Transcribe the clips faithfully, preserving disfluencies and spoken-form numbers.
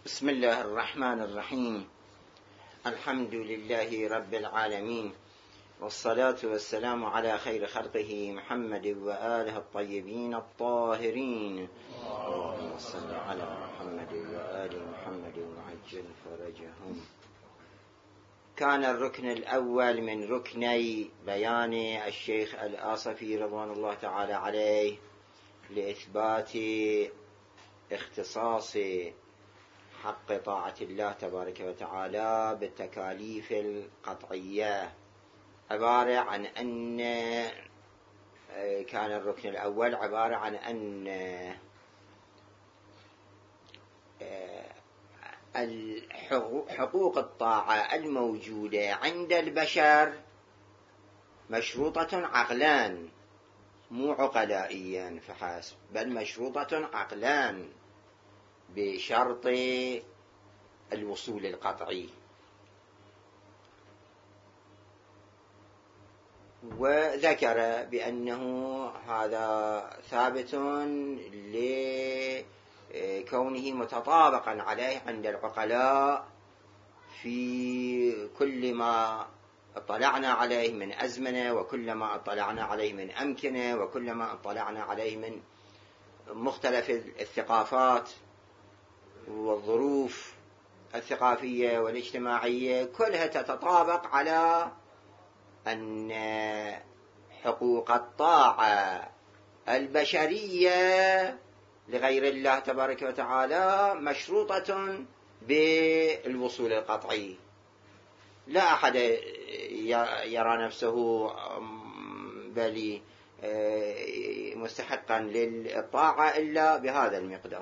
بسم الله الرحمن الرحيم. الحمد لله رب العالمين، والصلاة والسلام على خير خلقه محمد وآله الطيبين الطاهرين. اللهم صل على محمد وآل محمد وعجل فرجهم. كان الركن الأول من ركني بيان الشيخ الآصفي رضوان الله تعالى عليه لإثبات اختصاص حق طاعة الله تبارك وتعالى بالتكاليف القطعية، عبارة عن أن كان الركن الأول عبارة عن أن حقوق الطاعة الموجودة عند البشر مشروطة عقلان، مو عقلائيا فحسب، بل مشروطة عقلان بشرط الوصول القطعي. وذكر بأنه هذا ثابت لكونه متطابقا عليه عند العقلاء في كل ما اطلعنا عليه من أزمنة، وكل ما اطلعنا عليه من أمكنة، وكل ما اطلعنا عليه من مختلف الثقافات والظروف الثقافية والاجتماعية، كلها تتطابق على أن حقوق الطاعة البشرية لغير الله تبارك وتعالى مشروطة بالوصول القطعي. لا أحد يرى نفسه بل مستحقا للطاعة إلا بهذا المقدار.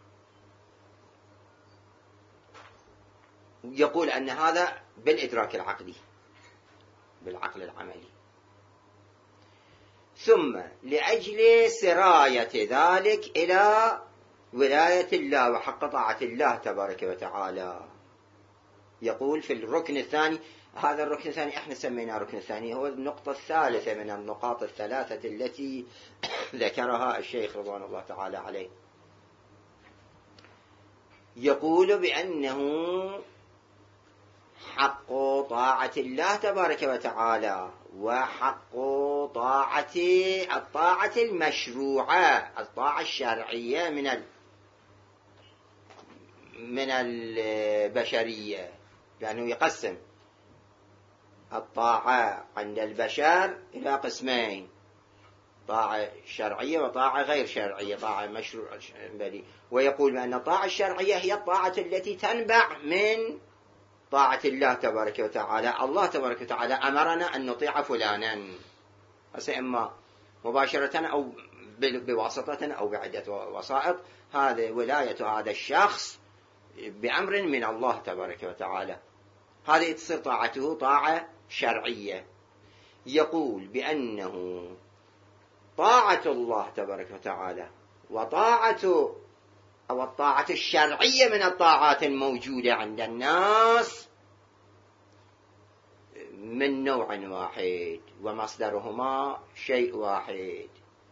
يقول أن هذا بالإدراك العقلي، بالعقل العملي. ثم لأجل سراية ذلك إلى ولاية الله وحق طاعة الله تبارك وتعالى، يقول في الركن الثاني، هذا الركن الثاني احنا سميناه الركن الثاني، هو النقطة الثالثة من النقاط الثلاثة التي ذكرها الشيخ رضوان الله تعالى عليه. يقول بأنه حق طاعة الله تبارك وتعالى وحق طاعة الطاعة المشروعة، الطاعة الشرعية من ال من البشرية، لأنه يقسم الطاعة عند البشر إلى قسمين: طاعة شرعية وطاعة غير شرعية، طاعة مشروعة. ويقول بأن الطاعة الشرعية هي الطاعة التي تنبع من طاعة الله تبارك وتعالى. الله تبارك وتعالى أمرنا أن نطيع فلانا، إما مباشرة أو بواسطة أو بعدة وسائط، هذه ولاية هذا الشخص بأمر من الله تبارك وتعالى، هذه تصير طاعته طاعة شرعية. يقول بأنه طاعة الله تبارك وتعالى وطاعة أو الطاعة الشرعية من الطاعات الموجودة عند الناس من نوع واحد، ومصدرهما شيء واحد،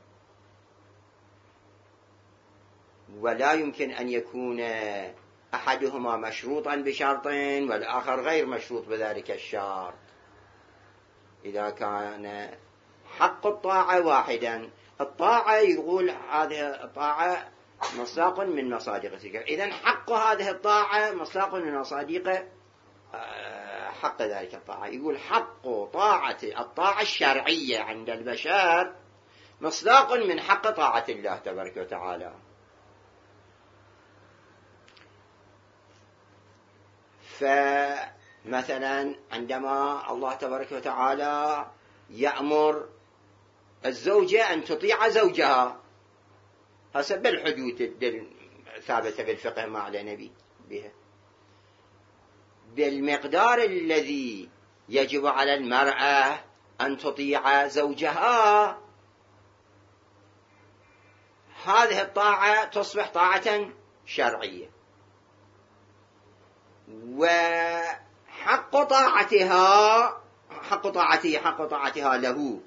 ولا يمكن أن يكون أحدهما مشروطا بشرط والآخر غير مشروط بذلك الشرط. إذا كان حق الطاعة واحدا، الطاعة يقول هذه الطاعة مصداق من مصادق تلك، إذن حق هذه الطاعة مصداق من مصادق حق ذلك الطاعة. يقول حق طاعة الطاعة الشرعية عند البشر مصداق من حق طاعة الله تبارك وتعالى. فمثلا عندما الله تبارك وتعالى يأمر الزوجة أن تطيع زوجها حسب الحدود الثابتة بالفقه ما علينا بها، بالمقدار الذي يجب على المرأة أن تطيع زوجها، هذه الطاعة تصبح طاعة شرعية. وحق طاعتها حق طاعته حق طاعتها له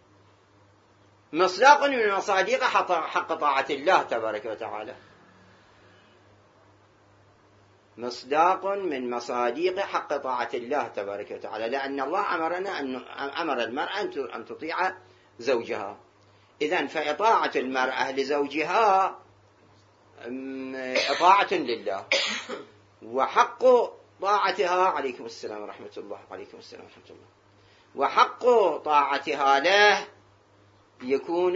مصداق من مصادق حق طاعة الله تبارك وتعالى. مصداق من مصاديق حق طاعة الله تبارك وتعالى، لأن الله أمرنا أن أمر المرأة أن تطيع زوجها. إذن فإطاعة المرأة لزوجها إطاعة لله، وحق طاعتها عليكم السلام ورحمة الله عليكم السلام ورحمة الله وحق طاعتها له يكون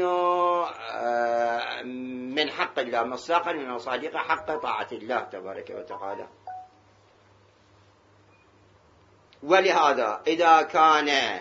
من حق الله، مصداقا من مصادق حق طاعة الله تبارك وتعالى. ولهذا إذا كان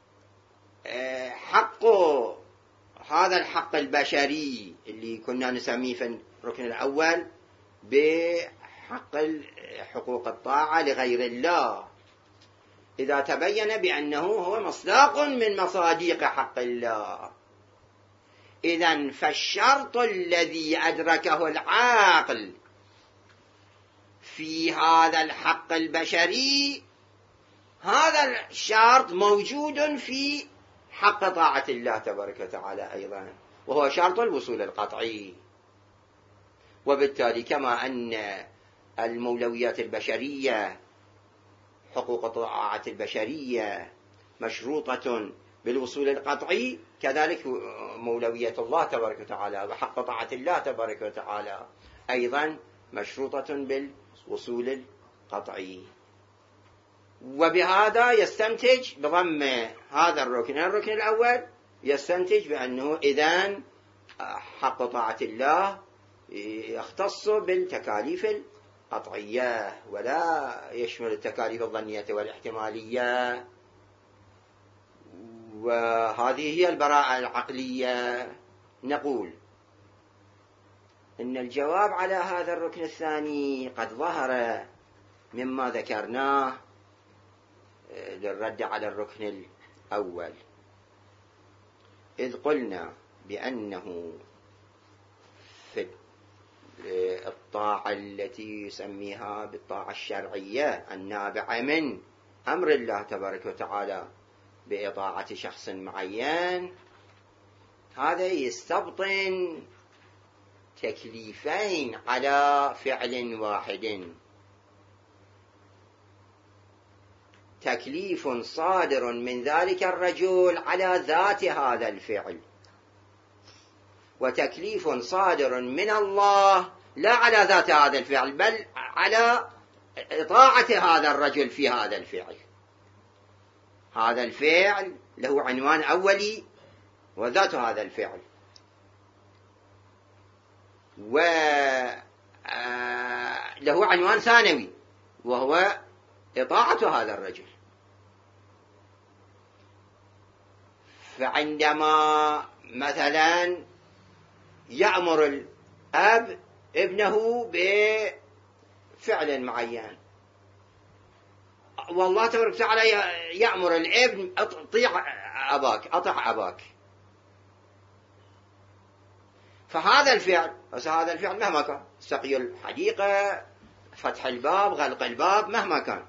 حق هذا الحق البشري اللي كنا نسميه في الركن الأول بحق حقوق الطاعة لغير الله، إذا تبين بأنه هو مصداق من مصاديق حق الله، إذن فالشرط الذي أدركه العاقل في هذا الحق البشري، هذا الشرط موجود في حق طاعة الله تبارك وتعالى أيضا، وهو شرط الوصول القطعي. وبالتالي كما أن المولويات البشرية، حقوق الطاعة البشرية مشروطة بالوصول القطعي، كذلك مولوية الله تبارك وتعالى وحق طاعة الله تبارك وتعالى أيضا مشروطة بالوصول القطعي. وبهذا يستنتج بضم هذا الركن الركن الأول، يستنتج بأنه إذن حق طاعة الله يختص بالتكاليف القطعية ولا يشمل التكاليف الظنية والاحتمالية، وهذه هي البراءة العقلية. نقول إن الجواب على هذا الركن الثاني قد ظهر مما ذكرناه للرد على الركن الأول، إذ قلنا بأنه في الطاعة التي يسميها بالطاعة الشرعية النابعة من أمر الله تبارك وتعالى بإطاعة شخص معين، هذا يستبطن تكليفين على فعل واحد: تكليف صادر من ذلك الرجل على ذات هذا الفعل، وتكليف صادر من الله لا على ذات هذا الفعل بل على طاعة هذا الرجل في هذا الفعل. هذا الفعل له عنوان أولي وذات هذا الفعل، وله عنوان ثانوي وهو إطاعة هذا الرجل. فعندما مثلا يأمر الأب ابنه بفعل معين، والله تبارك وتعالى يأمر الابن اطيع أباك أطع أباك، فهذا الفعل بس هذا الفعل مهما كان، سقي الحديقة، فتح الباب، غلق الباب، مهما كان،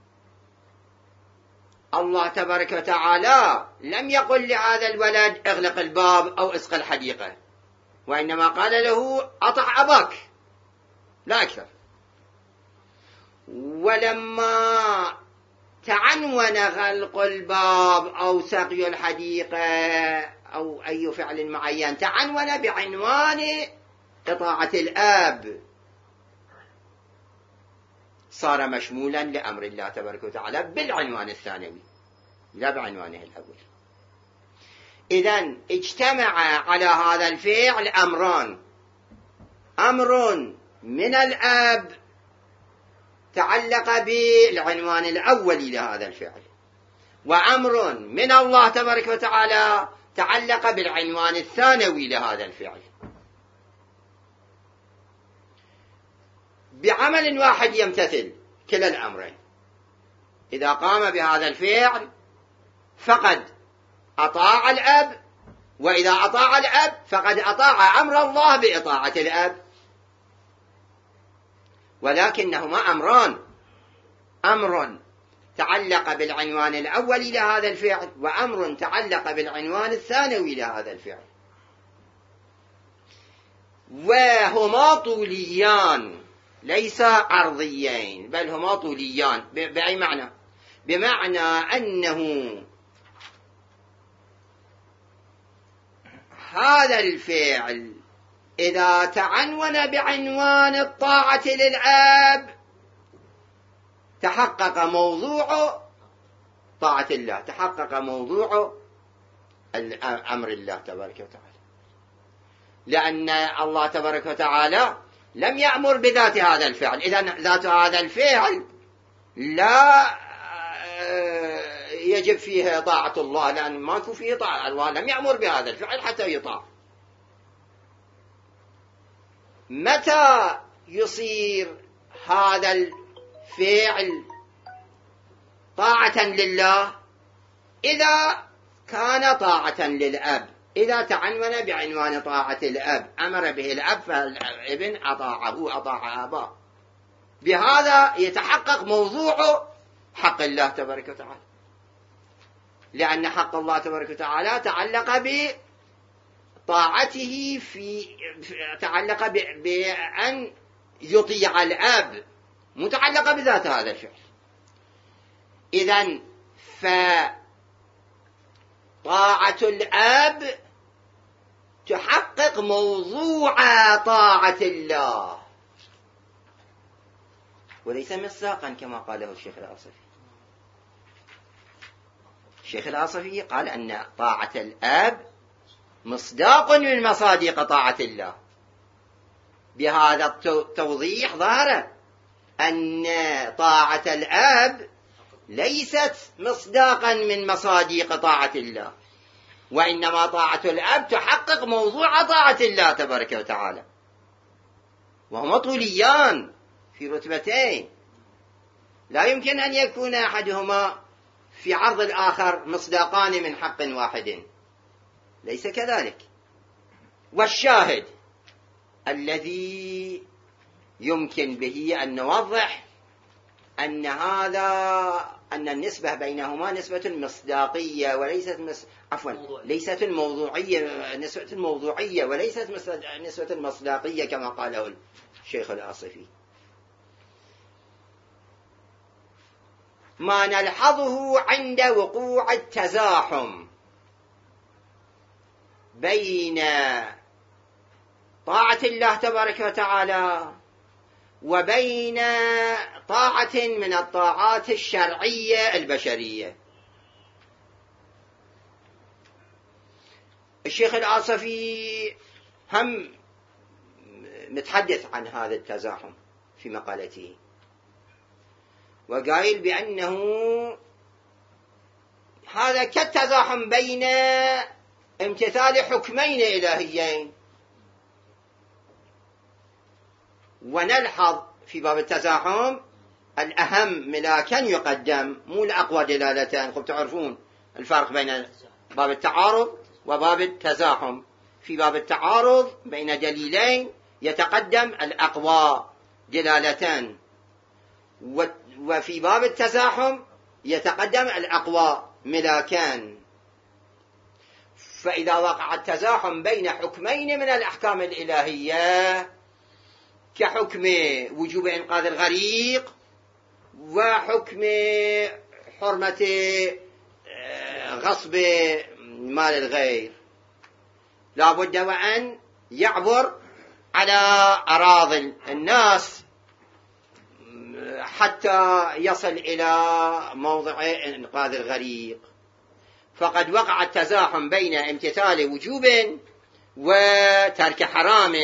الله تبارك وتعالى لم يقل لهذا الولد اغلق الباب أو اسق الحديقة، وإنما قال له أطع أباك لا أكثر. ولما تعنون غلق الباب أو سقي الحديقة أو أي فعل معين تعنون بعنوان إطاعة الأب، صار مشمولا لأمر الله تبارك وتعالى بالعنوان الثانوي لا بعنوانه الأول. إذن اجتمع على هذا الفعل أمران: أمر من الأب تعلق بالعنوان الأول لهذا الفعل، وأمر من الله تبارك وتعالى تعلق بالعنوان الثانوي لهذا الفعل. بعمل واحد يمتثل كلا الأمرين، إذا قام بهذا الفعل فقد أطاع الأب، وإذا أطاع الأب فقد أطاع أمر الله بإطاعة الأب. ولكنهما أمران: أمر تعلق بالعنوان الأول لهذا الفعل، وأمر تعلق بالعنوان الثانوي لهذا الفعل، وهما طوليان ليس عرضيين بل هما طوليان. بأي معنى؟ بمعنى أنه هذا الفعل إذا تعنون بعنوان الطاعة للأب تحقق موضوع طاعة الله، تحقق موضوع أمر الله تبارك وتعالى، لأن الله تبارك وتعالى لم يأمر بذات هذا الفعل. إذن ذات هذا الفعل لا يجب فيه طاعة الله، لأن ما يكون فيه طاعة، الله لم يأمر بهذا الفعل حتى يطاع. متى يصير هذا الفعل طاعة لله؟ إذا كان طاعة للأب، إذا تعنون بعنوان طاعة الأب، أمر به الأب فالابن أطاعه، أطاع أباه، بهذا يتحقق موضوع حق الله تبارك وتعالى، لأن حق الله تبارك وتعالى تعلق بطاعته، في تعلق بأن يطيع الأب، متعلقة بذات هذا الفعل. إذن فطاعة الأب تحقق موضوع طاعة الله وليس مصداقا كما قاله الشيخ الآصفي. الشيخ الآصفي قال أن طاعة الأب مصداق من مصادق طاعة الله. بهذا التوضيح ظهر أن طاعة الأب ليست مصداقا من مصادق طاعة الله، وإنما طاعة الأب تحقق موضوع طاعة الله تبارك وتعالى، وهما طوليان في رتبتين، لا يمكن أن يكون أحدهما في عرض الآخر مصداقان من حق واحد، ليس كذلك. والشاهد الذي يمكن به أن نوضح أن هذا أن النسبة بينهما نسبة مصداقية وليست مس... عفوا ليست الموضوعية، نسبة الموضوعية وليست نسبة المصداقية كما قاله الشيخ الآصفي. ما نلحظه عند وقوع التزاحم بين طاعة الله تبارك وتعالى وبين طاعة من الطاعات الشرعية البشرية، الشيخ الآصفي هم متحدث عن هذا التزاحم في مقالته، وقائل بأنه هذا كالتزاحم بين امتثال حكمين إلهيين. ونلحظ في باب التزاحم الأهم ملاكا يقدم، مو الأقوى دلالة. خب تعرفون الفرق بين باب التعارض وباب التزاحم. في باب التعارض بين دليلين يتقدم الأقوى دلالتان، وفي باب التزاحم يتقدم الأقوى ملاكان. فإذا وقع التزاحم بين حكمين من الأحكام الإلهية كحكم وجوب إنقاذ الغريق وحكم حرمة غصب مال الغير، لا بد وأن يعبر على أراضي الناس حتى يصل إلى موضع إنقاذ الغريق. فقد وقع التزاحم بين امتثال وجوب وترك حرام،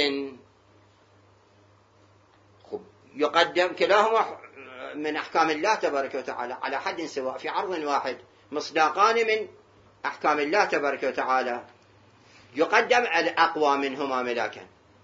يقدم كلاهما من أحكام الله تبارك وتعالى على حد سواء في عرض واحد، مصداقان من أحكام الله تبارك وتعالى، يقدم الأقوى منهما ملاكا.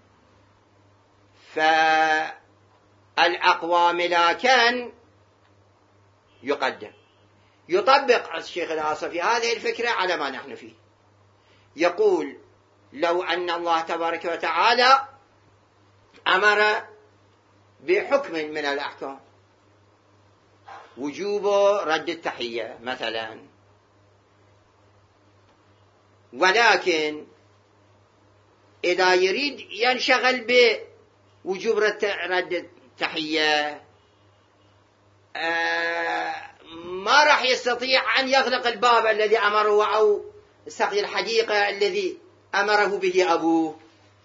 فالأقوى ملاكا يقدم. يطبق الشيخ الآصفي هذه الفكرة على ما نحن فيه، يقول لو أن الله تبارك وتعالى أمر بحكم من الأحكام، وجوب رد التحية مثلا، ولكن إذا يريد ينشغل بوجوب رد التحية ما راح يستطيع أن يغلق الباب الذي أمره أو سقي الحديقة الذي أمره به أبوه.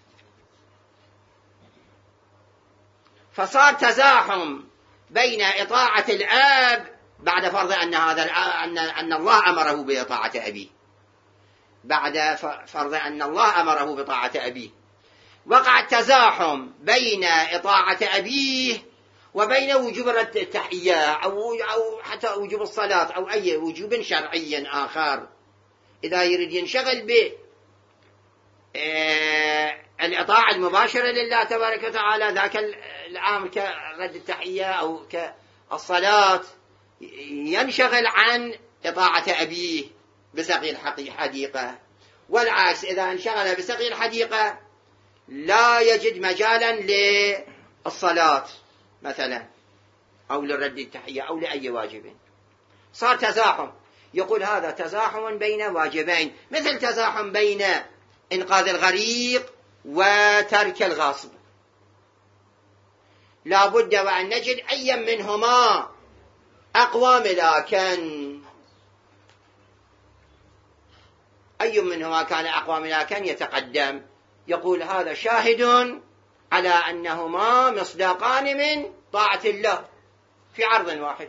فصار تزاحم بين إطاعة الأب بعد فرض أن هذا أن أن الله أمره بإطاعة أبيه، بعد فرض أن الله أمره بطاعة أبيه، وقع التزاحم بين إطاعة أبيه وبين وجوب التحية أو أو حتى وجوب الصلاة أو أي وجوب شرعي آخر. إذا يريد ينشغل ب الإطاعة المباشرة لله تبارك وتعالى ذاك الأمر كرد التحية أو كالصلاة، ينشغل عن إطاعة أبيه بسقي الحديقة. والعكس إذا انشغل بسقي الحديقة لا يجد مجالا للصلاة مثلا أو لرد التحية أو لأي واجب. صار تزاحم. يقول هذا تزاحم بين واجبين، مثل تزاحم بين إنقاذ الغريق وترك الغصب. لا بد وأن نجد أي منهما أقوى ملاكا، أي منهما كان أقوى ملاكا يتقدم. يقول هذا شاهد على أنهما مصداقان من طاعة الله في عرض واحد.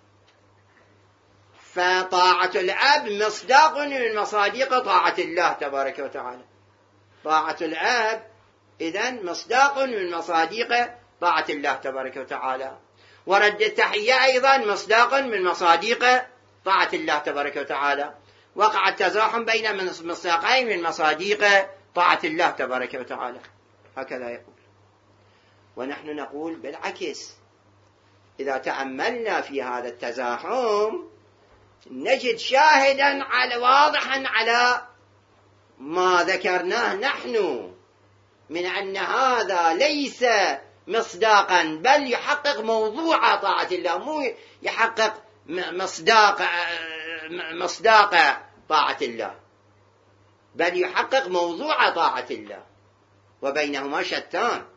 فطاعة الأب مصداق من مصادق طاعة الله تبارك وتعالى. طاعة الأب إذن مصداق من مصادق طاعة الله تبارك وتعالى. ورد التحية أيضا مصداق من مصادق طاعة الله تبارك وتعالى. وقع التزاحم بين مصداقين من مصادق طاعة الله تبارك وتعالى. هكذا يقول. ونحن نقول بالعكس، إذا تأملنا في هذا التزاحم نجد شاهدا على واضحا على ما ذكرناه نحن من أن هذا ليس مصداقا بل يحقق موضوع طاعة الله، مو يحقق مصداق مصداق طاعة الله، بل يحقق موضوع طاعة الله، وبينهما شتان.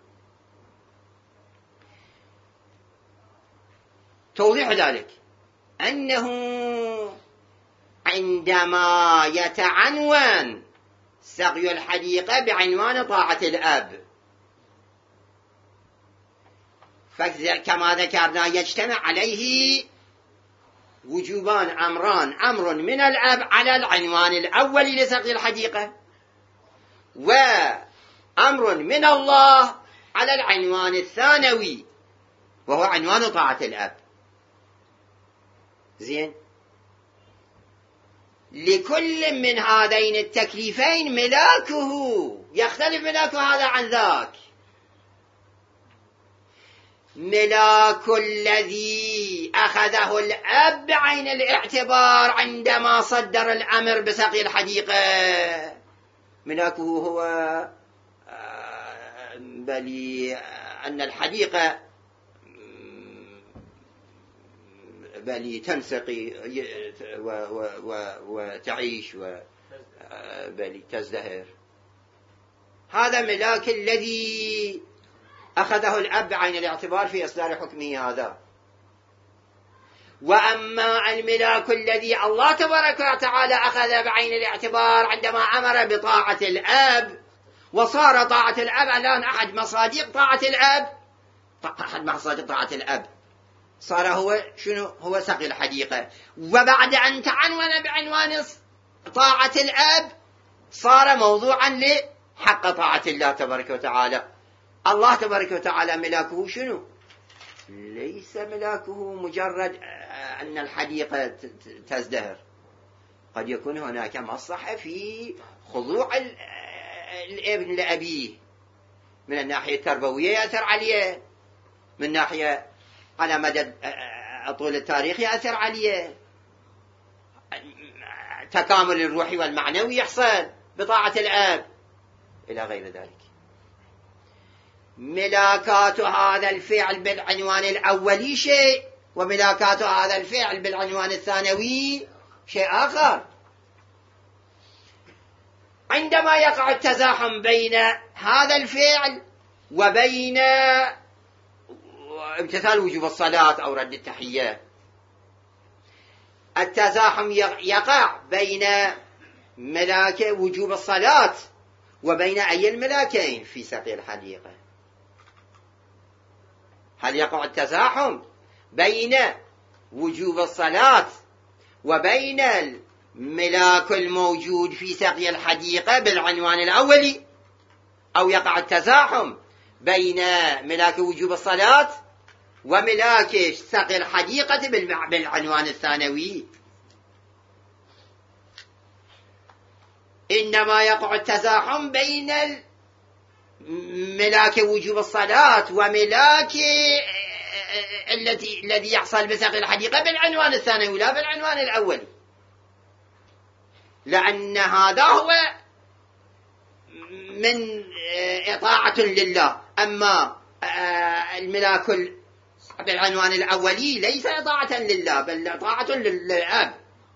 توضيح ذلك أنه عندما يتعنون سقي الحديقة بعنوان طاعة الأب، فكما ذكرنا يجتمع عليه وجوبان أمران: أمر من الأب على العنوان الأول لسقي الحديقة، وأمر من الله على العنوان الثانوي وهو عنوان طاعة الأب. زين، لكل من هذين التكليفين ملاكه، يختلف ملاك هذا عن ذاك. ملاك الذي أخذه الأب بعين الاعتبار عندما صدر الأمر بسقي الحديقة، ملاكه هو بل أن الحديقة بل تنسقي وتعيش بل تزدهر. هذا ملاك الذي أخذه الأب بعين الاعتبار في إصدار حكمه هذا. وأما الملاك الذي الله تبارك وتعالى أخذ بعين الاعتبار عندما أمر بطاعة الأب، وصار طاعة الأب الآن أحد مصادق طاعة الأب، أحد مصادق طاعة الأب صار هو شنو؟ هو سقي الحديقة. وبعد أن تعنون بعنوان طاعة الأب صار موضوعا لحق طاعة الله تبارك وتعالى. الله تبارك وتعالى ملاكه شنو؟ ليس ملاكه مجرد أن الحديقة تزدهر، قد يكون هناك مصلحة في خضوع الابن لأبيه من الناحية التربوية يأثر عليه، من ناحية على مدى طول التاريخ يأثر عليه، تكامل الروحي والمعنوي يحصل بطاعة الأب إلى غير ذلك. ملاكات هذا الفعل بالعنوان الأولي شيء، وملاكات هذا الفعل بالعنوان الثانوي شيء آخر. عندما يقع التزاحم بين هذا الفعل وبين امتثال وجوب الصلاة أو رد التحية. التزاحم يقع بين ملاك وجوب الصلاة وبين أي الملاكين في سقي الحديقة. هل يقع التزاحم بين وجوب الصلاة وبين الملاك الموجود في سقي الحديقة بالعنوان الأولي، أو يقع التزاحم بين ملاك وجوب الصلاة وملاك سقي الحديقة بالعنوان الثانوي؟ إنما يقع التزاحم بين ملاك وجوب الصلاة وملاك الذي الذي يحصل بسقي الحديقة بالعنوان الثانوي لا بالعنوان الأول، لأن هذا هو من إطاعة لله. أما الملاك بالعنوان الأولي ليس إطاعة لله بل إطاعة للأب.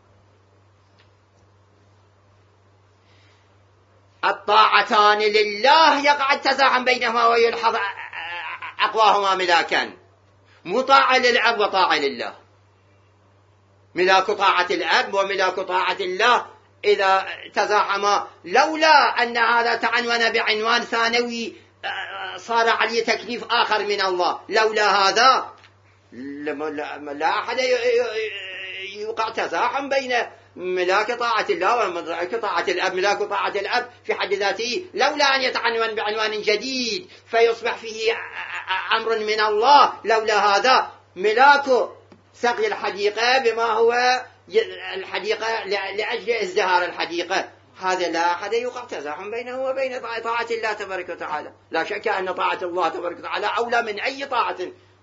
الطاعتان لله يقع التزاحم بينهما ويلحظ أقواهما ملاكا، مطاعة للأب وطاعة لله. ملاك طاعة الأب وملاك طاعة الله إذا تزاحما، لولا أن هذا تعنون بعنوان ثانوي صار عليه تكليف آخر من الله، لولا هذا لا أحد يوقع تزاحم بين ملاك طاعة الله وملاك طاعة الأب. ملاك طاعة الأب في حد ذاته لولا أن يتعنون بعنوان جديد فيصبح فيه أمر من الله، لولا هذا ملاك سقي الحديقة بما هو الحديقة لأجل ازدهار الحديقة، هذا لا أحد يوقع تزاحم بينه وبين طاعة الله تبارك وتعالى. لا شك أن طاعة الله تبارك وتعالى أولى من أي طاعة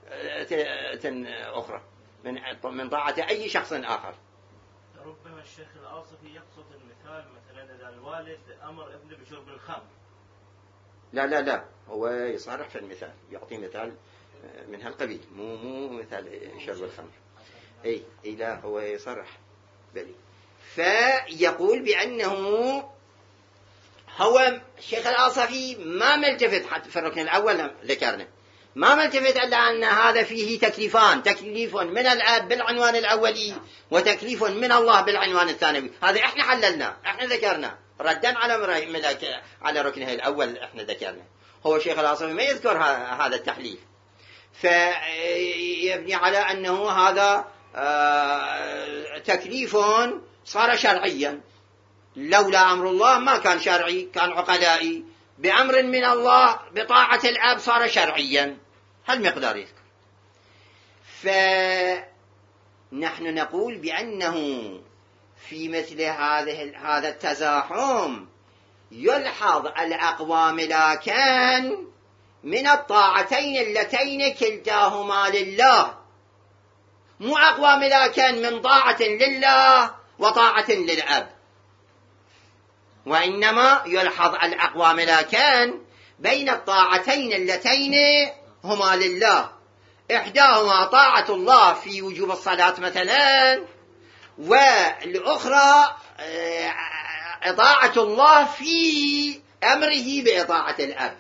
أخرى، من طاعة أي شخص آخر. ربما الشيخ الآصفي يقصد المثال مثلا إذا الوالد أمر ابنه بشرب الخمر. لا لا لا، هو يصرح في المثال، يعطي مثال من هالقبيل، مو مو مثال شرب الخمر. اي اي لا، هو يصرح بلي. فيقول بأنه هو الشيخ الآصفي ما ملتفت، حتى في الركن الأول ذكرنا ما ملتفت إلا أن هذا فيه تكليفان، تكليف من الأب بالعنوان الأولي وتكليف من الله بالعنوان الثانوي. هذا احنا حللنا، احنا ذكرنا ردا على ملاك على ركنه الأول احنا ذكرنا. هو الشيخ الآصفي ما يذكر هذا التحليل، فيبني على أنه هذا تكليف صار شرعيا، لولا أمر الله ما كان شرعي، كان عقلائي. بأمر من الله بطاعة الأب صار شرعيا. هالمقدار يذكر. فنحن نقول بأنه في مثل هذه هذا التزاحم يلحظ الأقوى ملاكان من الطاعتين اللتين كلتاهما لله، مو أقوى ملاكان من طاعة لله وطاعة للأب، وإنما يلحظ الأقوى ملاكان بين الطاعتين اللتين هما لله. إحداهما طاعة الله في وجوب الصلاة مثلا، والأخرى طاعة الله في أمره بإطاعة الأب،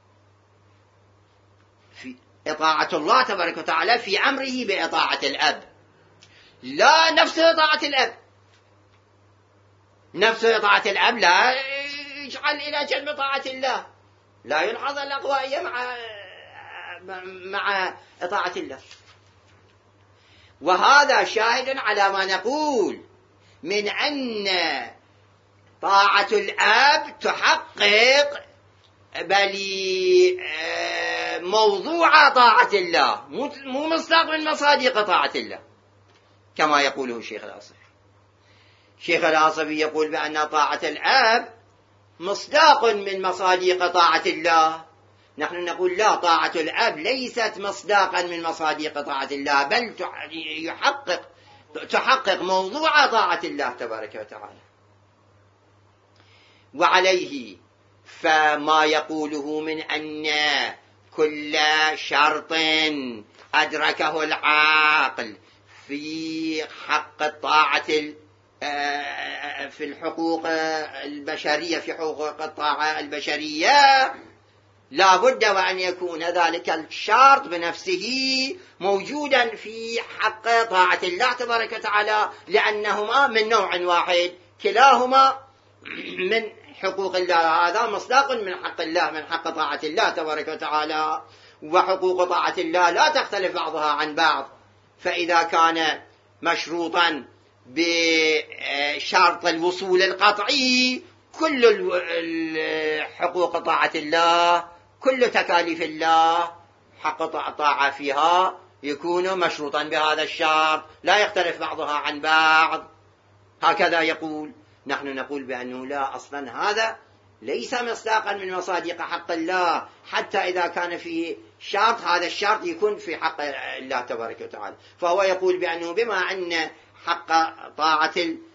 في إطاعة الله تبارك وتعالى في أمره بإطاعة الأب، لا نفس طاعة الأب. نفس طاعة الأب لا يجعل إلى جنب طاعة الله، لا يلحظ الأقوائية مع مع طاعة الله. وهذا شاهد على ما نقول من أن طاعة الأب تحقق بل موضوع طاعة الله، مو مصداق من مصادق طاعة الله كما يقوله الشيخ الآصفي. الشيخ الآصفي يقول بأن طاعة الأب مصداق من مصادق طاعة الله، نحن نقول لا، طاعة الأب ليست مصداقا من مصادق طاعة الله، بل يحقق تحقق موضوع طاعة الله تبارك وتعالى. وعليه فما يقوله من أن كل شرط أدركه العاقل في حق الطاعة في الحقوق البشرية، في حقوق الطاعة البشرية، لا بد وأن يكون ذلك الشرط بنفسه موجودا في حق طاعة الله تبارك وتعالى، لأنهما من نوع واحد، كلاهما من حقوق الله. هذا مصداق من حق الله، من حق طاعة الله تبارك وتعالى. وحقوق طاعة الله لا تختلف بعضها عن بعض، فإذا كان مشروطا بشرط الوصول القطعي، كل حقوق طاعة الله، كل تكاليف الله حق طاعة فيها يكون مشروطا بهذا الشرط، لا يختلف بعضها عن بعض. هكذا يقول. نحن نقول بأنه لا، أصلا هذا ليس مصداقا من مصادق حق الله، حتى إذا كان فيه شرط، هذا الشرط يكون في حق الله تبارك وتعالى. فهو يقول بأنه بما أن حق طاعة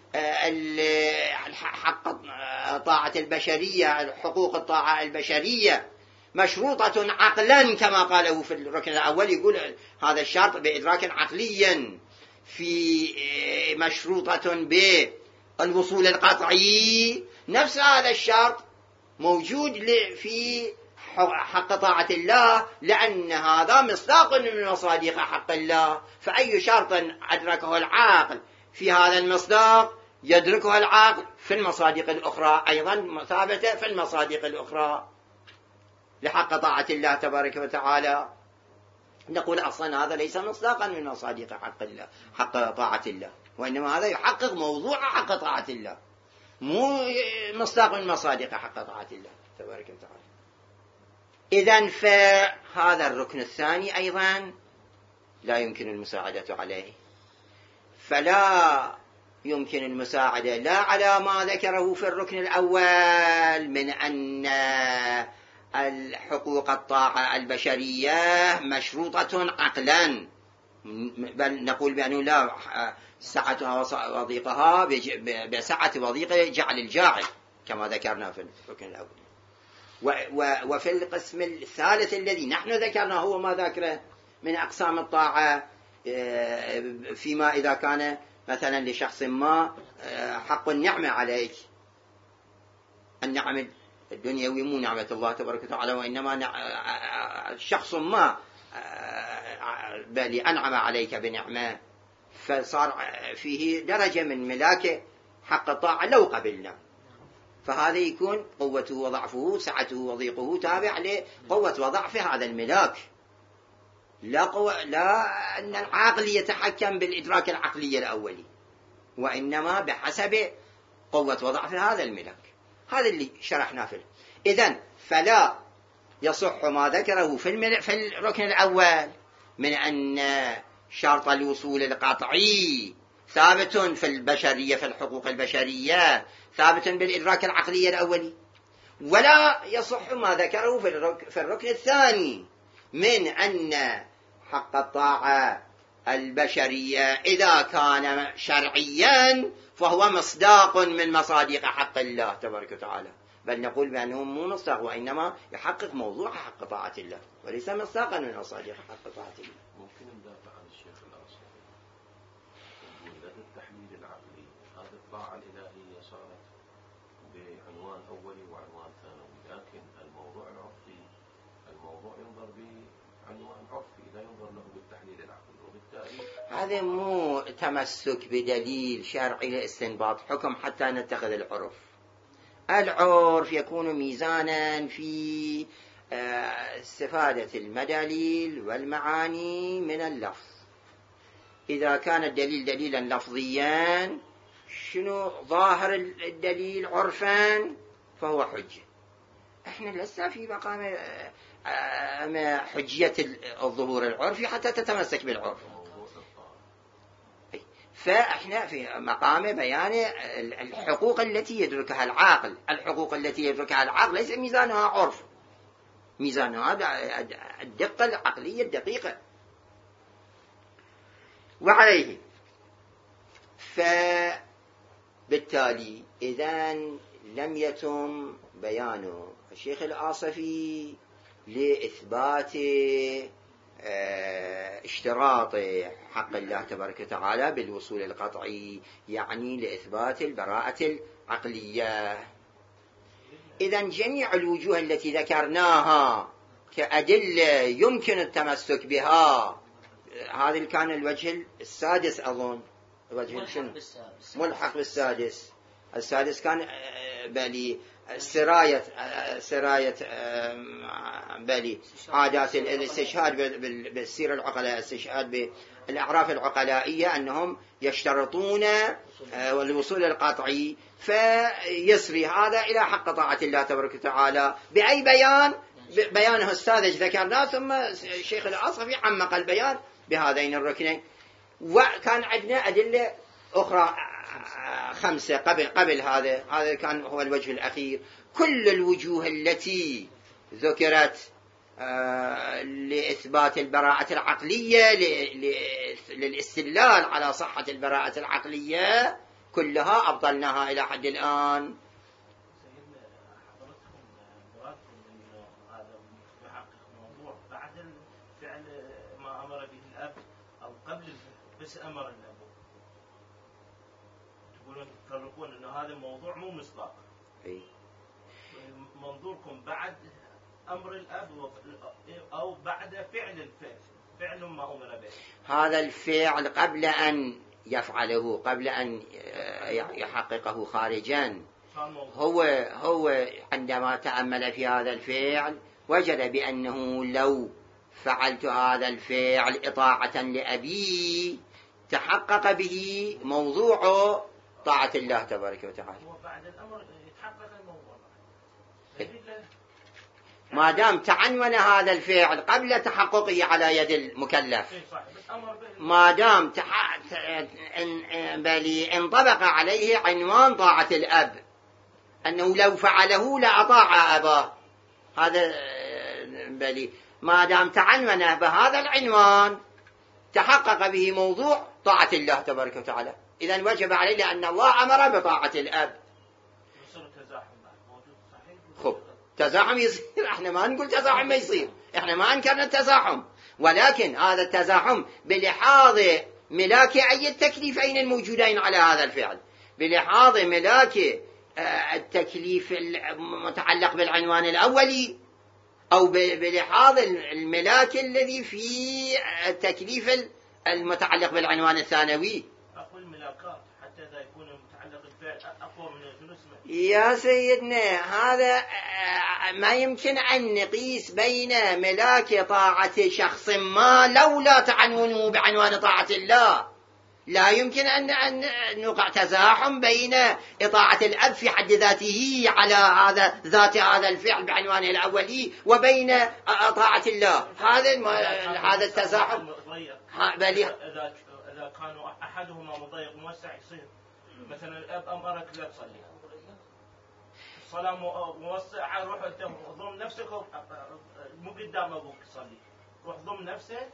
حق طاعة البشرية، حقوق الطاعة البشرية مشروطة عقلا كما قاله في الركن الأول، يقول هذا الشرط بإدراك عقليا، في مشروطة بالوصول القطعي، نفس هذا الشرط موجود في حق طاعة الله، لأن هذا مصداق من مصادق حق الله. فأي شرط أدركه العاقل في هذا المصداق يدركه العاقل في المصادق الأخرى أيضا ثابتة في المصادق الأخرى لحق طاعة الله تبارك وتعالى. نقول أصلا هذا ليس مصداقا من مصادق حق الله، حق طاعة الله، وإنما هذا يحقق موضوع حق طاعة الله، مو مصداق من مصادق حق طاعة الله تبارك وتعالى. إذن فهذا الركن الثاني أيضا لا يمكن المساعدة عليه، فلا يمكن المساعدة لا على ما ذكره في الركن الأول من أن الحقوق الطاعة البشرية مشروطة عقلا، بل نقول بأنه لا، سعتها وضيقها بسعة وضيق جعل الجاعل كما ذكرنا في الركن الأول. وفي القسم الثالث الذي نحن ذكرنا هو ما ذكره من أقسام الطاعة، فيما إذا كان مثلا لشخص ما حق النعمة عليك، النعمة الدنيوي مو نعمة الله تبارك وتعالى، وإنما شخص ما بل أنعم عليك بنعمة، فصار فيه درجة من ملاك حق الطاعة لو قبلنا، فهذا يكون قوته وضعفه، سعته وضيقه تابع لقوة وضعف هذا الملاك، لا, قوة لا أن العاقل يتحكم بالإدراك العقلي الأولي، وإنما بحسب قوة وضعف هذا الملاك. هذا اللي شرحنا فيه. إذن فلا يصح ما ذكره في, في الركن الأول من أن شرط الوصول القطعي ثابت في البشرية، في الحقوق البشرية ثابت بالإدراك العقلي الأولي، ولا يصح ما ذكره في الركن الثاني من أن حق الطاعة البشرية إذا كان شرعيا فهو مصداق من مصادق حق الله تبارك وتعالى، بل نقول بأنه مو مصداق، وإنما يحقق موضوع حق طاعة الله وليس مصداقا من مصادق حق طاعة الله. ممكن ندافع عن الشيخ الأصلي نقول لدى التحليل العقلي هذه الطاعة الإلهية صارت بعنوان أولي وعنوان ثانوي، لكن الموضوع العرفي الموضوع ينظر بعنوان عرفي لا ينظر له بالتحليل العقلي، وبالتالي هذا مو تمسك بدليل شرعي لاستنباط حكم حتى نتخذ العرف. العرف يكون ميزانا في استفادة المدليل والمعاني من اللفظ. إذا كان الدليل دليلا لفظيا شنو ظاهر الدليل عرفا فهو حجة. احنا لسه في مقام حجية الظهور العرفي حتى تتمسك بالعرف، فاحنا في مقام بيان الحقوق التي يدركها العاقل. الحقوق التي يدركها العاقل ليس ميزانها عرف، ميزانها الدقة العقلية الدقيقة. وعليه فبالتالي إذن لم يتم بيان الشيخ الآصفي لإثبات اشتراط حق الله تبارك وتعالى بالوصول القطعي، يعني لإثبات البراءة العقلية. إذا جميع الوجوه التي ذكرناها كأدلة يمكن التمسك بها، هذا كان الوجه السادس أظن، الوجه شنو؟ ملحق بالسادس. السادس كان بلي سراية سراية بلي عادات الاستشهاد بالسيرة العقلاء، الاستشهاد بالأعراف العقلائية أنهم يشترطون الوصول القطعي، فيسري هذا إلى حق طاعة الله تبارك وتعالى بأي بيان؟ بيانه الساذج ذكرناه، ثم الشيخ الأصفي عمق البيان بهذين الركنين. وكان عندنا أدلة أخرى خمسة قبل قبل هذا، هذا كان هو الوجه الأخير. كل الوجوه التي ذكرت لإثبات البراءة العقلية للاستدلال على صحة البراءة العقلية كلها أبطلناها إلى حد الآن. بس أمر الأب، تقولون تفرقون أنه هذا الموضوع مو مصداق. أي. منظوركم بعد أمر الأب أو بعد فعل الفعل، فعل ما أمر به. هذا الفعل قبل أن يفعله، قبل أن يحققه خارجا، هو هو عندما تأمل في هذا الفعل وجد بأنه لو فعلت هذا الفعل إطاعة لأبي تحقق به موضوع طاعة الله تبارك وتعالى. وبعد الأمر يتحقق الموضوع ما دام تعنون هذا الفعل قبل تحققه على يد المكلف، ما دام تح... بل انطبق عليه عنوان طاعة الأب، أنه لو فعله لأطاع أباه، هذا بل ما دام تعنون بهذا العنوان تحقق به موضوع طاعة الله تبارك وتعالى. إذن وجب عليه لأن الله أمر بطاعة الأب. خب تزاحم يصير، احنا ما نقول تزاحم ما يصير، احنا ما انكرنا التزاحم، ولكن هذا التزاحم بلحاظ ملاك أي التكليفين الموجودين على هذا الفعل، بلحاظ ملاك التكليف المتعلق بالعنوان الأولي، أو بلحاظ الملاك الذي في التكليف المتعلق بالعنوان الثانوي. أقول الملاكات حتى إذا يكون متعلق بالفعل أقوى من الجنس. يا سيدنا هذا ما يمكن أن نقيس بين ملاك طاعة شخص ما لولا تعنونه بعنوان طاعة الله. لا يمكن أن نوقع تزاحم بين إطاعة الأب في حد ذاته على هذا ذات هذا الفعل بعنوانه الأولي وبين طاعة الله. هذا هذا التزاحم بل إذا كانوا أحدهما مضيق موسع يصير مثلا الأب أمرك لا تصلي، الصلاة موسعة، روح أنت ضم نفسك مو قدام أبوك تصلي، روح ضم نفسك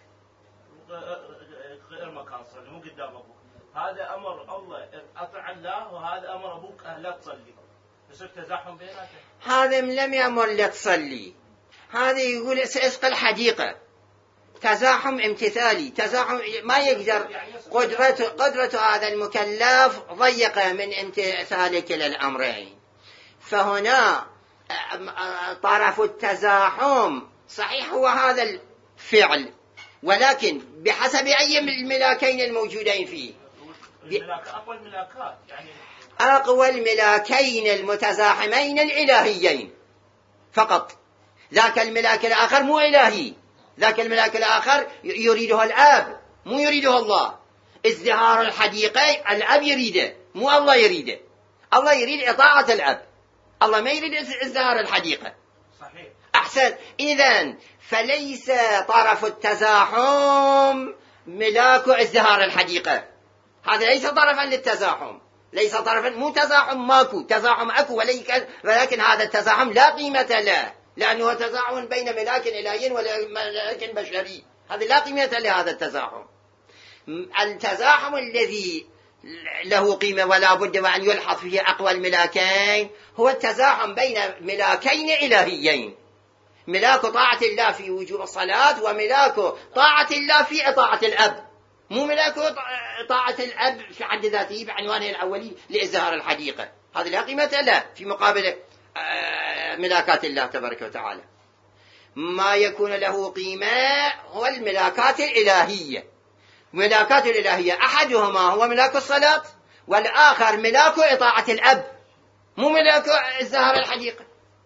غير مكان صلي مو قدام أبوك. هذا أمر الله أطع الله، وهذا أمر أبوك لا تصلي، يصير تزاحم بيناتهم. هذا لم يأمر لا تصلي، هذا يقول سأسقى الحديقة، تزاحم امتثالي، تزاحم ما يقدر، قدرة قدرة هذا المكلف ضيقة من امتثال كلا الأمرين. فهنا طرف التزاحم صحيح هو هذا الفعل، ولكن بحسب أي الملاكين الموجودين فيه. أقوى الملاكات يعني أقوى الملاكين المتزاحمين الإلهيين فقط. ذاك الملاك الآخر مو إلهي، ذاك الملاك الآخر يريده الآب مو يريده الله. ازدهار الحديقة الأب يريده مو الله يريده، الله يريد إطاعة الأب، الله ما يريد ازدهار الحديقة. صحيح. أحسن. إذن فليس طرف التزاحم ملاك ازدهار الحديقة، هذا ليس طرفا للتزاحم، ليس طرفا، مو تزاحم ماكو، تزاحم أكو، ولكن هذا التزاحم لا قيمة له، لأنه تزاحم بين ملاك إلهي وملاك بشري، هذا لا قيمة لهذا التزاحم. التزاحم الذي له قيمة ولا بد وأن يلحظ فيه أقوى الملاكين هو التزاحم بين ملاكين إلهيين، ملاك طاعة الله في وجوب الصلاة، وملاك طاعة الله في إطاعة الأب، مو ملاك طاعة الأب في حد ذاته بعنوانه الأولي لإزهار الحديقة، هذا لا قيمة له في مقابل ملاكات الله تبارك وتعالى. ما يكون له قيمة هو الملاكات الإلهية. ملاكات الإلهية أحدهما هو ملاك الصلاة، والآخر ملاك إطاعة الأب، مو ملاك الزهر الحديقة.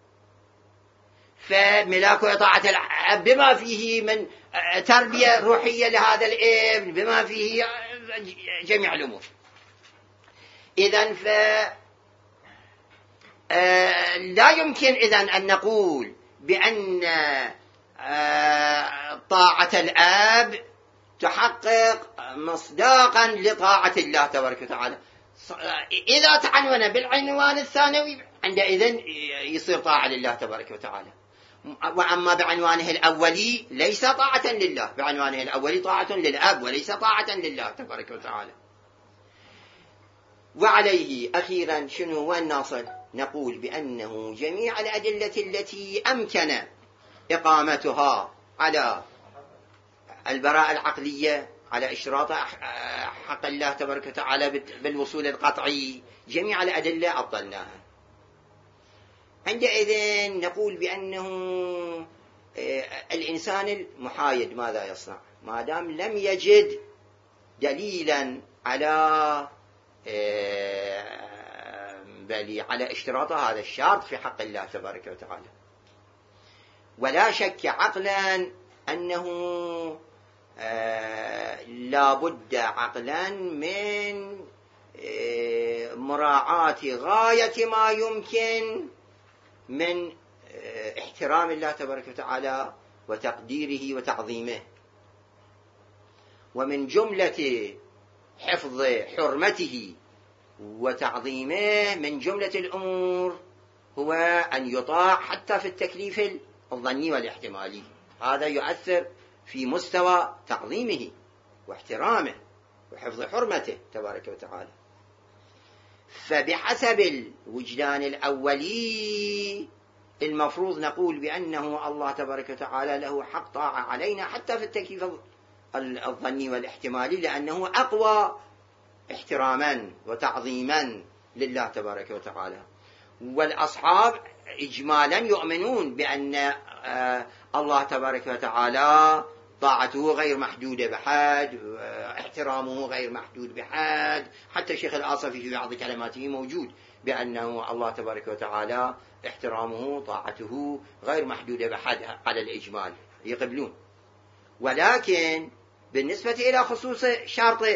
فملاك إطاعة الأب بما فيه من تربية روحية لهذا الابن، بما فيه جميع الأمور. إذن ف لا يمكن إذن أن نقول بأن طاعة الأب تحقق مصداقا لطاعة الله تبارك وتعالى. إذا تعنون بالعنوان الثانوي عندئذ يصير طاعة لله تبارك وتعالى. وأما بعنوانه الأولي ليس طاعة لله، بعنوانه الأولي طاعة للأب وليس طاعة لله تبارك وتعالى. وعليه أخيرا شنو هو الناصر؟ نقول بأنه جميع الأدلة التي أمكن إقامتها على البراءة العقلية، على إشراط حق الله تبارك وتعالى بالوصول القطعي، جميع الأدلة أبطلناها. عندئذ نقول بأنه الإنسان المحايد ماذا يصنع؟ ما دام لم يجد دليلا على بل على اشتراط هذا الشرط في حق الله تبارك وتعالى. ولا شك عقلا أنه لا بد عقلا من مراعاة غاية ما يمكن من احترام الله تبارك وتعالى وتقديره وتعظيمه. ومن جملة حفظ حرمته وتعظيمه من جملة الأمور هو أن يطاع حتى في التكليف الظني والاحتمالي. هذا يؤثر في مستوى تعظيمه واحترامه وحفظ حرمته تبارك وتعالى. فبحسب الوجدان الأولي المفروض نقول بأنه الله تبارك وتعالى له حق طاعة علينا حتى في التكليف الظني والاحتمالي، لأنه أقوى احتراما وتعظيما لله تبارك وتعالى. والأصحاب إجمالا يؤمنون بأن الله تبارك وتعالى طاعته غير محدودة بحد، احترامه غير محدود بحد. حتى الشيخ الآصفي في بعض كلماته موجود بأنه الله تبارك وتعالى احترامه طاعته غير محدودة بحد على الإجمال، يقبلون. ولكن بالنسبة إلى خصوص شرط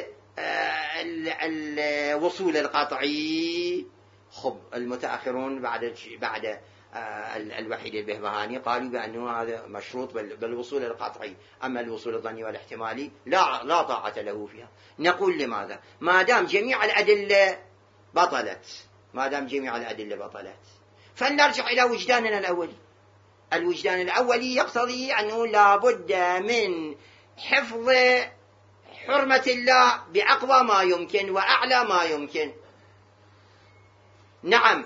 الوصول القطعي، خب المتأخرون بعد بعد الوحيد البهبهاني قالوا بأنه هذا مشروط بالوصول القطعي، أما الوصول الظني والاحتمالي لا لا طاعة له فيها. نقول لماذا؟ ما دام جميع الأدلة بطلت، ما دام جميع الأدلة بطلت فلنرجع إلى وجداننا الأولي. الوجدان الأولي يقتضي أنه لا بد من حفظ حرمة الله بأقوى ما يمكن وأعلى ما يمكن. نعم،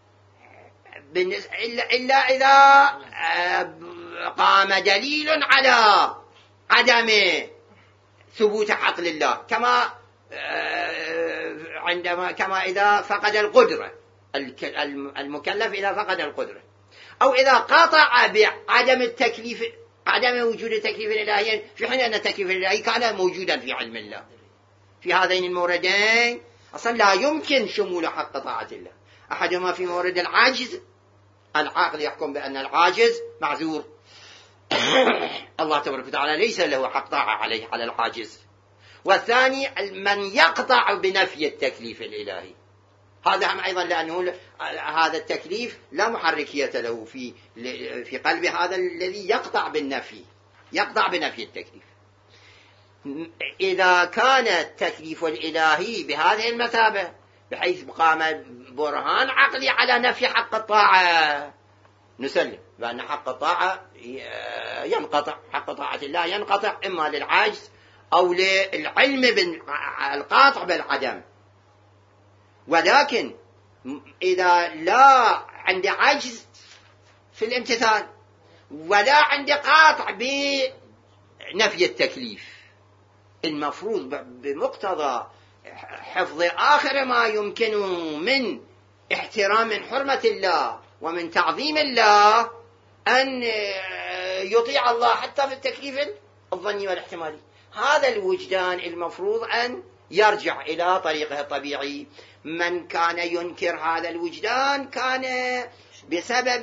إلا إذا قام دليل على عدم ثبوت عقل الله، كما عندما كما إذا فقد القدرة، المكلف إذا فقد القدرة، أو إذا قاطع بعدم التكليف، عدم وجود التكليف الإلهي، في حين أن التكليف الإلهي كان موجودا في علم الله. في هذين الموردين أصلا لا يمكن شمول حق طاعة الله. أحدهما في مورد العاجز، العاقل يحكم بأن العاجز معذور، الله تبارك وتعالى ليس له حق طاعة عليه على العاجز. والثاني من يقطع بنفي التكليف الإلهي، هذا هم أيضا لأنه هذا التكليف لا محركية له في في قلب هذا الذي يقطع بالنفي، يقطع بنفي التكليف. إذا كان التكليف الإلهي بهذه المثابة بحيث قام برهان عقلي على نفي حق الطاعة، نسلم بأن حق الطاعة ينقطع، حق طاعة الله ينقطع إما للعجز أو للعلم بالقاطع بالعدم. ولكن إذا لا عندي عجز في الامتثال ولا عندي قاطع بنفي التكليف، المفروض بمقتضى حفظ آخر ما يمكن من احترام حرمة الله ومن تعظيم الله أن يطيع الله حتى في التكليف الظني والاحتمالي. هذا الوجدان المفروض أن يرجع إلى طريقه الطبيعي. من كان ينكر هذا الوجدان كان بسبب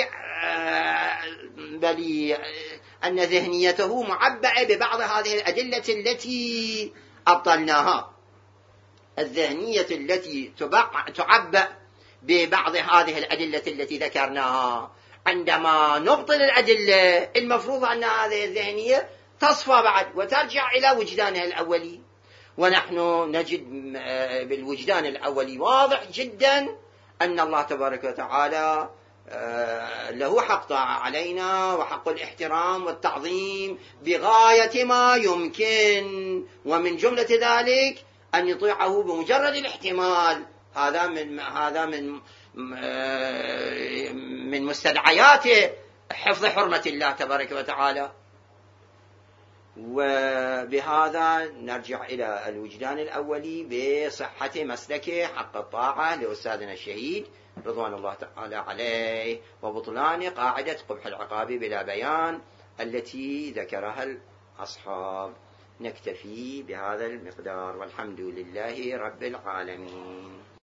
بل أن ذهنيته معبأة ببعض هذه الأدلة التي أبطلناها. الذهنية التي تعبأ ببعض هذه الأدلة التي ذكرناها، عندما نبطل الأدلة المفروض أن هذه الذهنية تصفى بعد وترجع إلى وجدانها الأولي. ونحن نجد بالوجدان الأولي واضح جدا أن الله تبارك وتعالى له حق طاعة علينا وحق الاحترام والتعظيم بغاية ما يمكن، ومن جملة ذلك أن يطيعه بمجرد الاحتمال. هذا من هذا من من مستدعيات حفظ حرمة الله تبارك وتعالى. وبهذا نرجع إلى الوجدان الأولي بصحة مسلكه حق الطاعة لأستاذنا الشهيد رضوان الله تعالى عليه، وبطلان قاعدة قبح العقاب بلا بيان التي ذكرها الأصحاب. نكتفي بهذا المقدار، والحمد لله رب العالمين.